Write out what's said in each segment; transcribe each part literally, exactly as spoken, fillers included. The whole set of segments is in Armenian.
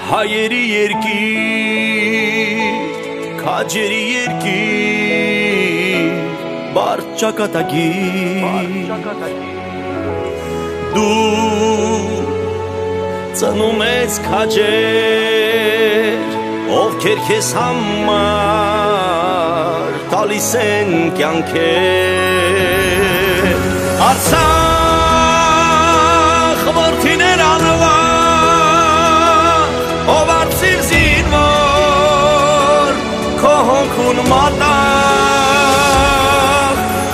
Հայերի երկիր, քաջերի երկիր, բարդ ճակատագիր, դու ծնում ես քաջեր, ովքեր քեզ համար տալիս են կյանքեր, Արցախ որդիներ անվան, ով արծիվ զինվոր, քո հոնքուն մատաղ,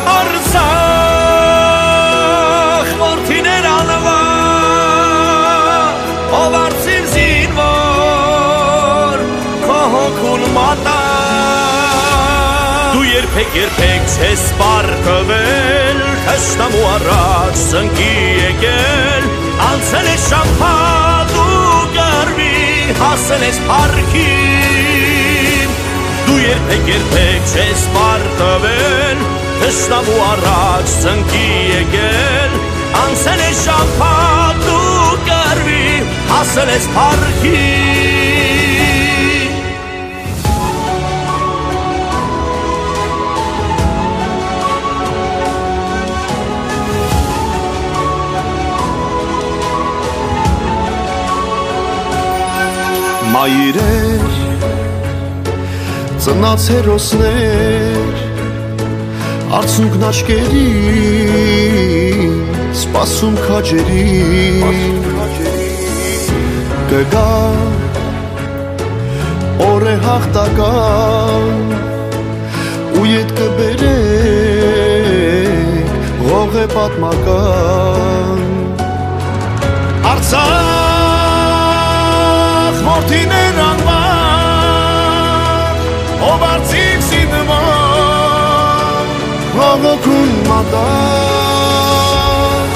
Արցախ որդիներ անվան, ով արծիվ զինվոր, քո հոնքուն մատաղ, դու երբեք երբեք չես պարտվել, թշնամու առաջ ծնկի եկել, անցել ես շամփատ ու կռվի, հասել ես փառքին, դու երբեք երբեք չես պարտվել, թշնամու առաջ ծնկի եկել, անցել ես շամփատ ու կռվի, հասել ես փառքին. Մայրեր, ծնած հերոսներ, արցունքն աչքերին, սպասում քաջերին, կգա օր է հաղթական, ու ետ կբերեք ողջ է պատմական, Արցախ որդիներ անվան, ով արծիվ զինվոր, հողոքուն մատաղ,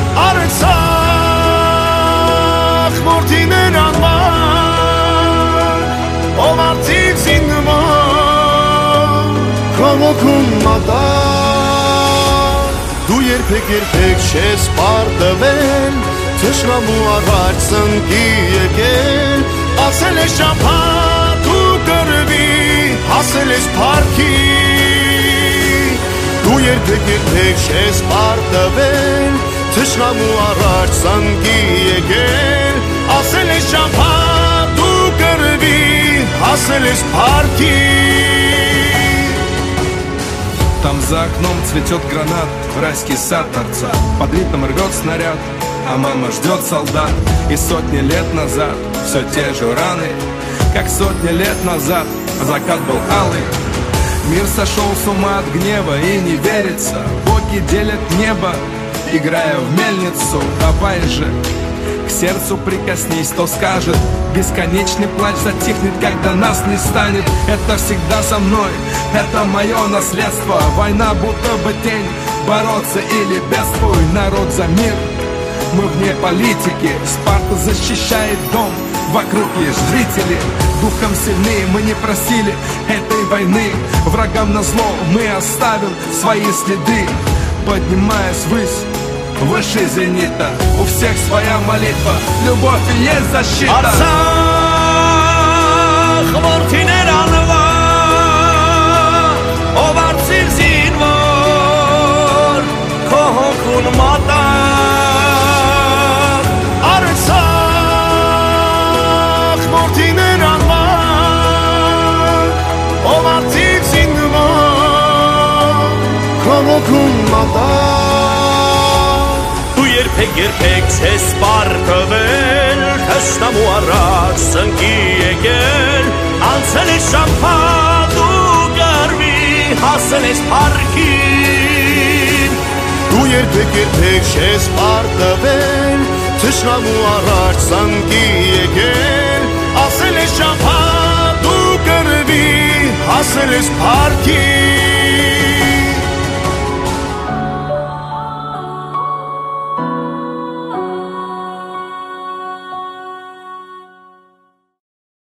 Արցախ որդիներ անվան, ով արծիվ զինվոր, հողոքուն մատաղ, դու երբեք երբեք չես պարտվել, թշնամու առաջ ծնկի եկել, ասել ես շամփատ ու կռվի, հասել ես փառքին, դու երբեք երբեք չես պարտվել, թշնամու առաջ ծնկի եկել, ասել ես շամփատ ու կռվի, հասել ես փառքին. Там за окном цветет гранат, райский сад торца, под ритм рвет снаряд, а мама ждет солдат. И сотни лет назад все те же раны, как сотни лет назад закат был алый. Мир сошел с ума от гнева и не верится, боги делят небо, играя в мельницу. Давай же к сердцу прикоснись, то скажет, бесконечный плач затихнет, когда нас не станет. Это всегда со мной, это мое наследство. Война будто бы тень, бороться или бедствуй, народ за мир. Мы вне политики, Спарта защищает дом, вокруг есть зрители, духом сильнее мы не просили этой войны. Врагам назло мы оставим свои следы, поднимаясь ввысь, выше зенита. У всех своя молитва, любовь и есть защита. Արցախ որդիներ անվան, ով արծիվ զինվոր, քո հոնքուն մատաղ, Արցախ որդիներ անվան, ով արծիվ զինվոր, քո հոնքուն մատաղ, դու երբեք երբեք չես պարտվել, թշնամու առաջ ծնկի եկել, անցել ես շամփատ ու կռվի, հասել ես փառքին, դու երբեք երբեք չես պարտվել, թշնամու առաջ ծնկի եկել, ասել ես շամփատ ու կռվի, հասել ես փառքին.